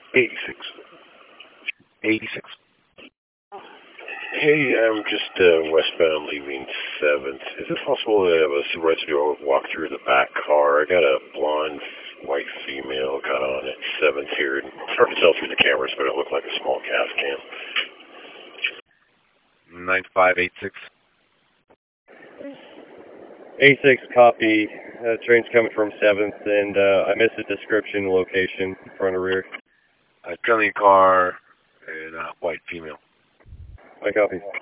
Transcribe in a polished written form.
86. 86. Hey, I'm just westbound leaving 7th. Is it possible to have a supervisor do a walk through the back car? I got a blonde white female got on at 7th here. It's hard to tell through the cameras, but it looked like a small gas can. 9586. 86 copy. Train's coming from 7th, and I missed the description, location, front or rear. Currently car and white female. I copy.